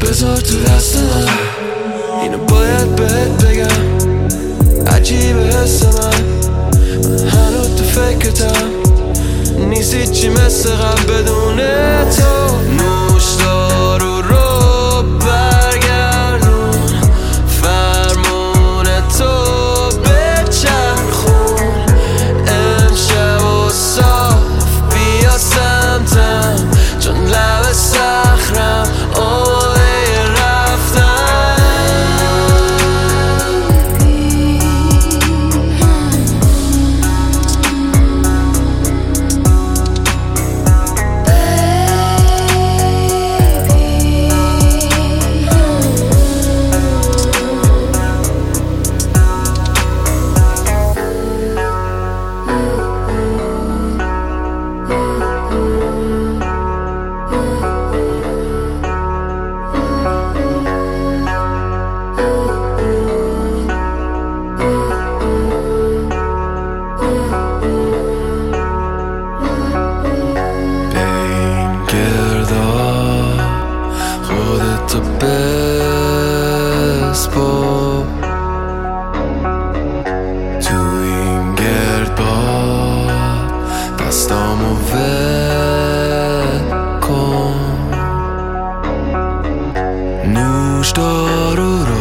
بذار تو دست من، اینو باید بهت بگم. عجیبه حس من هنوز تو فکرتم، نیست هیچی مثل قبل بدون تو. نوشدارو رو برگردون، فرمون تو بچرخون. امشب و صاف بیا سمتم، چون لب صخرم آماده رفتن. خودتو بسپار تو این گردباد، دستامو ول کن. نوشدارو رو